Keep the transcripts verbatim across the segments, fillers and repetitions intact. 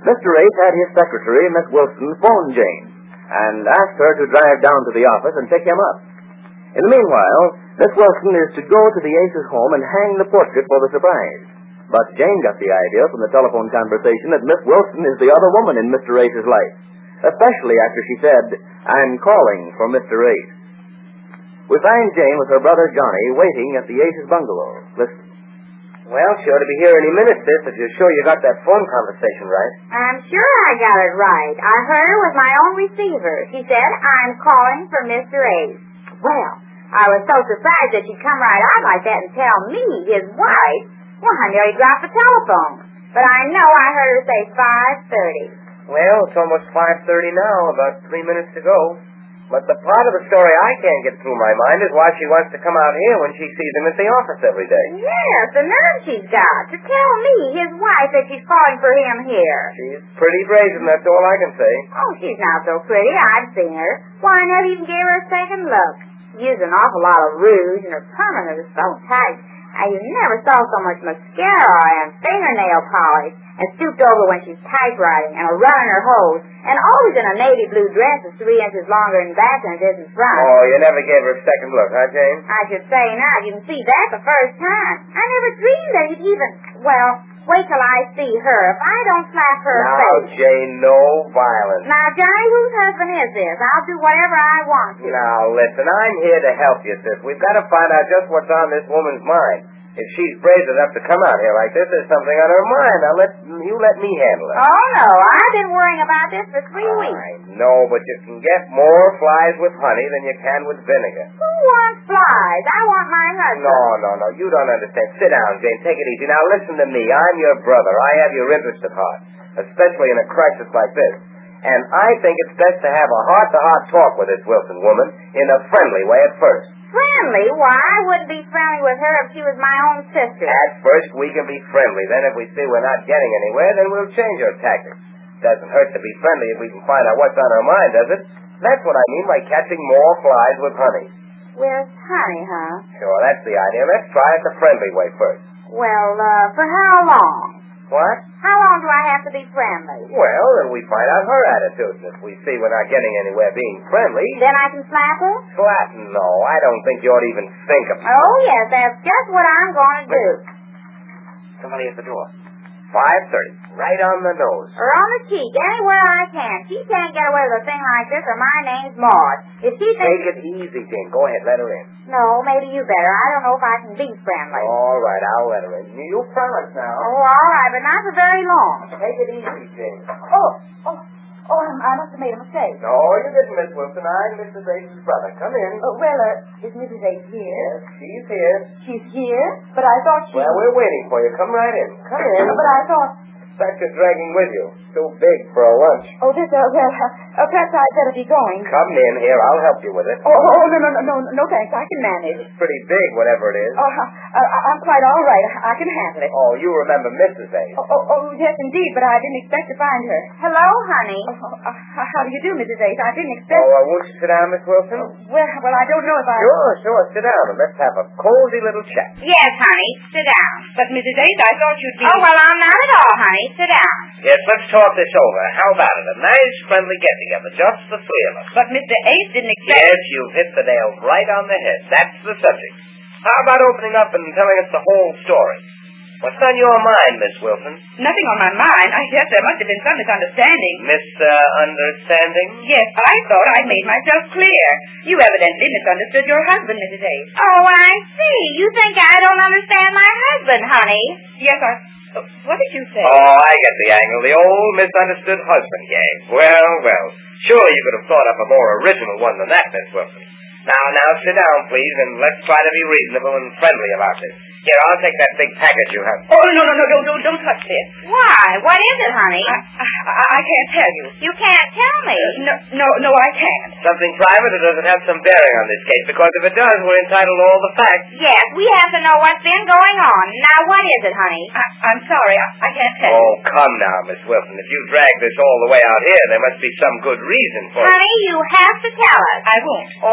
Mister Ace had his secretary, Miss Wilson, phone Jane and asked her to drive down to the office and pick him up. In the meanwhile, Miss Wilson is to go to the Ace's home and hang the portrait for the surprise. But Jane got the idea from the telephone conversation that Miss Wilson is the other woman in Mister Ace's life, especially after she said, "I'm calling for Mister Ace." We find Jane with her brother Johnny waiting at the Ace's bungalow. Listen. Well, she ought to be here any minute, sis, if you're sure you got that phone conversation right. I'm sure I got it right. I heard her with my own receiver. She said, "I'm calling for Mister Ace." Well, I was so surprised that she'd come right out like that and tell me, his wife. Well, I nearly dropped the telephone. But I know I heard her say five thirty. Well, it's almost five thirty now, about three minutes to go. But the part of the story I can't get through my mind is why she wants to come out here when she sees him at the office every day. Yes, the nerve she's got to tell me, his wife, that she's calling for him here. She's pretty brazen, that's all I can say. Oh, she's not so pretty. I've seen her. Why, I never even gave her a second look. She used an awful lot of rouge, and her permanent is so tight. I never saw so much mascara and fingernail polish, and stooped over when she's typewriting, and a run in her hose, and always in a navy blue dress that's three inches longer in back than it is in front. Oh, you never gave her a second look, huh, Jane? I should say not. You can see that the first time. I never dreamed that you'd even... Well, wait till I see her. If I don't slap her now, face... Now, Jane, no violence. Now, Johnny, whose husband is this? I'll do whatever I want to. Now, listen, I'm here to help you, sis. We've got to find out just what's on this woman's mind. If she's brazen enough to come out here like this, there's something on her mind. Now, let you let me handle it. Oh, no. I've been worrying about this for three weeks. I know, but you can get more flies with honey than you can with vinegar. Who wants flies? I want my husband. No, no, no. You don't understand. Sit down, Jane. Take it easy. Now, listen to me. I'm your brother. I have your interest at heart, especially in a crisis like this. And I think it's best to have a heart-to-heart talk with this Wilson woman in a friendly way at first. Friendly? Why, I wouldn't be friendly with her if she was my own sister. At first, we can be friendly. Then if we see we're not getting anywhere, then we'll change our tactics. Doesn't hurt to be friendly if we can find out what's on her mind, does it? That's what I mean by catching more flies with honey. With honey, huh? Sure, that's the idea. Let's try it the friendly way first. Well, uh, for how long? What? How long do I have to be friendly? Well, then we find out her attitude. If we see we're not getting anywhere being friendly... Then I can slap her? Slap? No, I don't think you ought to even think of it. Oh, yes, that's just what I'm going to do. Somebody at the door. five thirty. Right on the nose. Or on the cheek, anywhere I can. She can't get away with a thing like this, or my name's Maud. If she thinks... Take it easy, Jane. Go ahead, let her in. No, maybe you better. I don't know if I can be friendly. All right, I'll let her in. You promise now. Oh, all right, but not for very long. Take it easy, Jane. Oh, oh, oh, I must have made a mistake. No, you didn't, Miss Wilson. I'm Missus Ace's brother. Come in. Oh, well, uh, is Missus Ace here? Yes, she's here. She's here? But I thought she... Well, we're waiting for you. Come right in. Come in. But I thought... Such a dragging with you. Too big for a lunch. Oh, this, uh, well, uh, perhaps I'd better be going. Come in here. I'll help you with it. Oh, oh, no, no, no, no, no, thanks. I can manage. It's pretty big, whatever it is. Oh, uh, uh, I'm quite all right. I can handle it. Oh, you remember Missus Ace. Oh, oh, oh, yes, indeed, but I didn't expect to find her. Hello, honey. Oh, uh, how do you do, Missus Ace? I didn't expect... Oh, uh, won't you sit down, Miss Wilson? Well, well, I don't know if I... Sure, sure. Sit down and let's have a cozy little chat. Yes, honey. Sit down. But, Missus Ace, I thought you'd be... Oh, well, I'm not at all, honey. Sit down. Yes, let's talk this over. How about it? A nice, friendly get-together, just the three of us. But Mister Ace didn't expect... Yes, you've hit the nail right on the head. That's the subject. How about opening up and telling us the whole story? What's on your mind, Miss Wilson? Nothing on my mind. I guess there must have been some misunderstanding. Misunderstanding? Yes, I thought I made myself clear. You evidently misunderstood your husband, Missus Ace. Oh, I see. You think I don't understand my husband, honey. Yes, I... What did you say? Oh, I get the angle. The old misunderstood husband game. Well, well. Surely you could have thought up a more original one than that, Miss Wilson. Now, now, sit down, please, and let's try to be reasonable and friendly about this. Here, I'll take that big package you have. Oh, no, no, no, no, don't, don't touch this. Why? What is it, honey? I, I, I can't tell you. You can't tell me. No, no, no, I can't. Something private, or does it have some bearing on this case? Because if it does, we're entitled to all the facts. Yes, we have to know what's been going on. Now, what is it, honey? I, I'm sorry, I, I can't tell Oh, you. come now, Miss Wilson. If you drag this all the way out here, there must be some good reason for it. Honey, you have to tell us. I won't. Oh,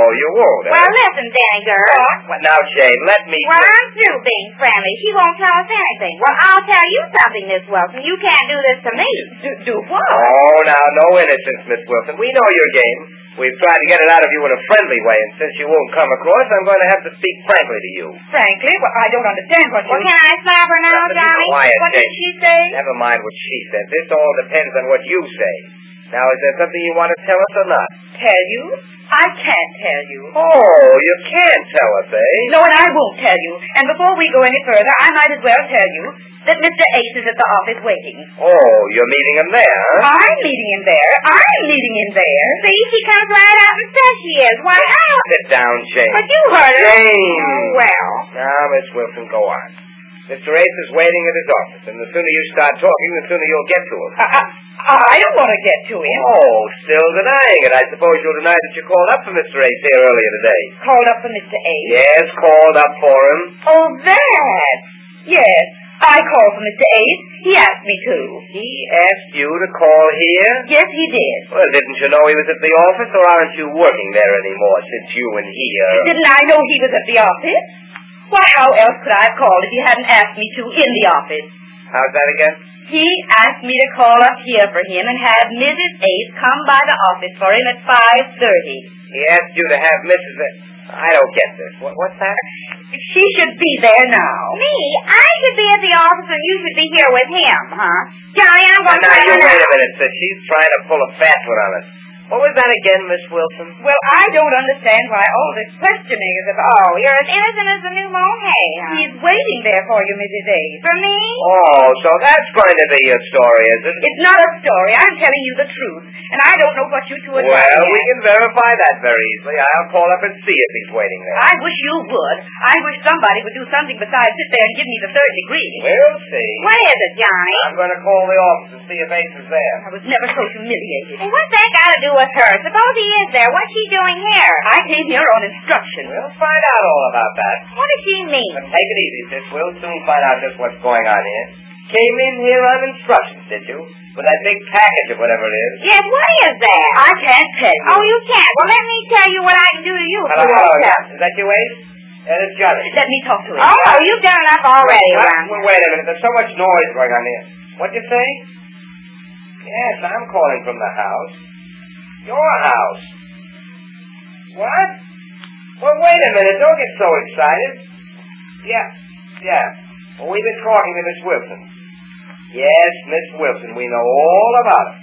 you won't, eh? Well, listen, Danny girl. What? Now, Jane, let me... Well, I'm through being friendly. She won't tell us anything. Well, I'll tell you something, Miss Wilson. You can't do this to me. Do, do what? Oh, now, no innocence, Miss Wilson. We know your game. We've tried to get it out of you in a friendly way, and since you won't come across, I'm going to have to speak frankly to you. Frankly, well, I don't understand what you... Well, can I slap her now, Now, be Johnny? quiet, What Jane. did she say? Never mind what she said. This all depends on what you say. Now, is there something you want to tell us or not? Tell you? I can't tell you. Oh, you can't tell us, eh? No, and I won't tell you. And before we go any further, I might as well tell you that Mister Ace is at the office waiting. Oh, you're meeting him there, huh? I'm meeting him there. I'm meeting him there. See, she comes right out and says she is. Why not? Sit down, Jane. But you heard her. Jane! Oh, well. Now, Miss Wilson, go on. Mister Ace is waiting at his office, and the sooner you start talking, the sooner you'll get to him. I, I, I don't want to get to him. Oh, still denying it. I suppose you'll deny that you called up for Mister Ace here earlier today. Called up for Mister Ace? Yes, called up for him. Oh, that. Yes, I called for Mister Ace. He asked me to. He asked you to call here? Yes, he did. Well, didn't you know he was at the office, or aren't you working there anymore since you and he are... Didn't I know he was at the office? Why, how else could I have called if he hadn't asked me to in the office? How's that again? He asked me to call up here for him and have Missus Ace come by the office for him at five thirty. He asked you to have Missus A- I don't get this. What, what's that? She should be there now. Me? I should be at the office and you should be here with him, huh? Johnny, I'm going to Now, tell you her wait now. a minute, sis. She's trying to pull a fast one on us. What was that again, Miss Wilson? Well, I don't understand why all this questioning is about. Oh, you're as innocent as the new mown hay, huh? He's waiting there for you, Missus Ace. For me? Oh, so that's going to be your story, is it? It's not a story. I'm telling you the truth. And I don't know what you two are Well, driving we at. can verify that very easily. I'll call up and see if he's waiting there. I wish you would. I wish somebody would do something besides sit there and give me the third degree. We'll see. What is it, Johnny? I'm going to call the office and see if Ace is there. I was never so humiliated. Well, what's that got to do with her? Suppose he is there. What's she doing here? I came here on instruction. We'll find out all about that. What does she mean? But take it easy, sis. We'll soon find out just what's going on here. Came in here on instructions, did you? With that big package of whatever it is. Yes, what is that? I can't tell you. Oh, you can't. Well, let me tell you what I can do to you. if Hello, you hello. won't tell. Is that you, Ace? That is Johnny. Let me talk to him. Oh, you've done enough already What? around Well, here. wait a minute. There's so much noise going on here. What'd you say? Yes, I'm calling from the house. Your house. What? Well, wait a minute. Don't get so excited. Yeah, yeah. Well, we've been talking to Miss Wilson. Yes, Miss Wilson. We know all about it.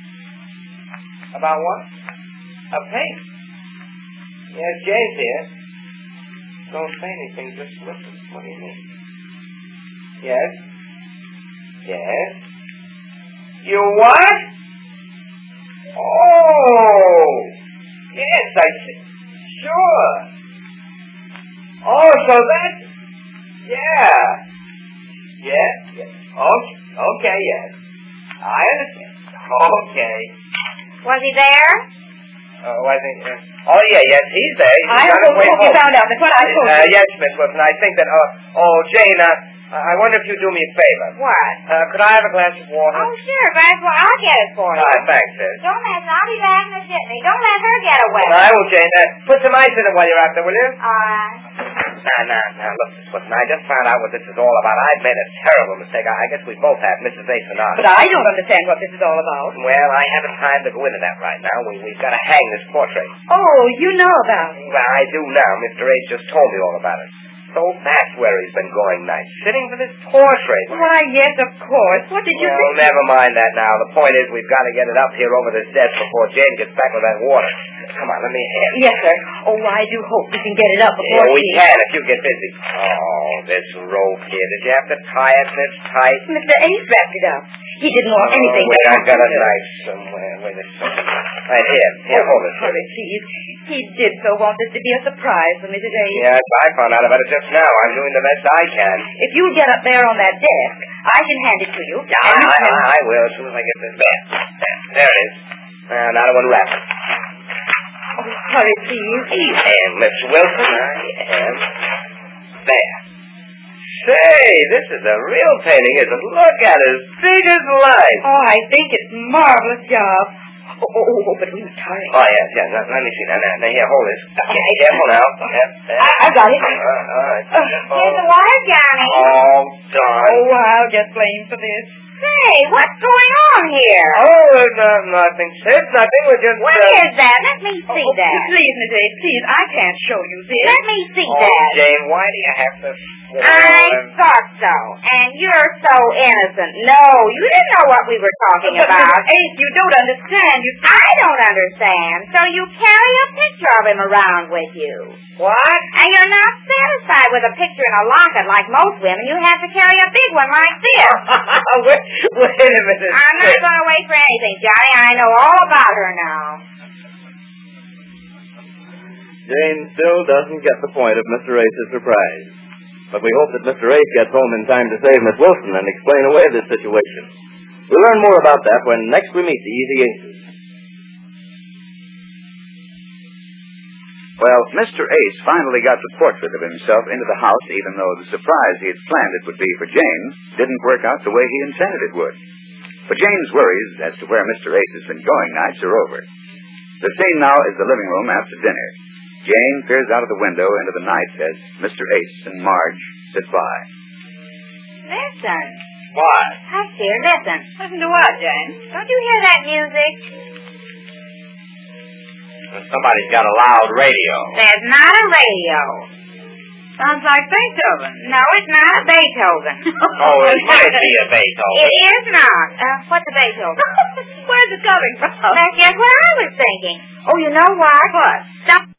About what? A paint. Yes, Jane's here. Don't say anything. Just listen. What do you mean? Yes. Yes. You what? Oh. Yes, I see. Sure. Oh, so that's... Yeah. Yes, yes. Okay, okay, yes. I understand. Okay. Was he there? Oh, I think... Uh, oh, yeah, yes, he's there. He's I on his hope way you home. found out. That's what I told Uh, you. yes, Miss Wilson. I think that... Uh, oh, Jane, uh, I wonder if you'd do me a favor. What? Uh, could I have a glass of water? Oh, sure, Grandpa. Well, I'll get it for you. Uh, thanks, sis. Don't let I'll be back in a jitney. Don't let her get away. I will, Jane. Uh, put some ice in it while you're out there, will you? All right. Now, now, now, look, Miss Wilson, I just found out what this is all about. I've made a terrible mistake. I, I guess we both have, Missus Ace and I. But I don't understand what this is all about. Well, I haven't time to go into that right now. We, we've got to hang this portrait. Oh, you know about it. Well, I do now. Mister Ace just told me all about it. So that's where he's been going nights, sitting for this portrait. Why, yes, of course. What did you Well, think? never mind that now. The point is we've got to get it up here over this desk before Jane gets back with that water. Come on, let me have it. Yes, sir. Oh, I do hope we can get it up before Yeah, we she... can if you get busy. Oh, this rope here. Did you have to tie it this tight? Mister Ace wrapped it up. He didn't want anything Oh, to wait, I've got a happen to it. knife somewhere. Wait a second. Right here. Here, hold it. Hurry, please. He did so want this to be a surprise for Missus Ace. Yes, I found out about it just now. I'm doing the best I can. If you get up there on that desk, I can hand it to you. Yeah, and you I, can... I, I will as soon as I get this there. There, there it is. Uh, now to unwrap it. Oh, hurry, please. And Miss Wilson, I am there. Say, this is a real painting, isn't it? Look at it, as big as life. Oh, I think it's a marvelous job. Oh, oh, oh, but we must hurry. Oh, yes, yes. Let, let me see that. Now, now, here, hold this. Okay, careful now. Yep, yep. I, I got it. Uh, all right. Uh, here's the water, Johnny. Oh, darn. Oh, I'll get blamed for this. Say, what's going on here? Oh, it's uh, nothing, sis. Nothing. We're just... What uh... is that? Let me see oh, that. Please, Miss Ace, please, I can't show you this. Let me see Oh, that. Jane, why do you have to... I thought so. And you're so innocent. No, you didn't know what we were talking But, about. Miss Ace, you don't understand. You... I don't understand. So you carry a picture of him around with you. What? And you're not satisfied with a picture in a locket like most women. You have to carry a big one like this. wait, wait a minute. I'm not going to wait for anything, Johnny. I know all about her now. Jane still doesn't get the point of Mister Ace's surprise. But we hope that Mister Ace gets home in time to save Miss Wilson and explain away this situation. We'll learn more about that when next we meet the Easy Aces. Well, Mister Ace finally got the portrait of himself into the house, even though the surprise he had planned it would be for Jane didn't work out the way he intended it would. But Jane's worries as to where Mister Ace has been going nights are over. The scene now is the living room after dinner. Jane peers out of the window into the night as Mister Ace and Marge sit by. Listen. What? Hush, dear, listen. Listen to what, Jane? Don't you hear that music? Somebody's got a loud radio. There's not a radio. Sounds like Beethoven. No, it's not a Beethoven. Oh, it might be a Beethoven. It is not. Uh, what's a Beethoven? Where's it coming from? That's just what I was thinking. Oh, you know what? What? Some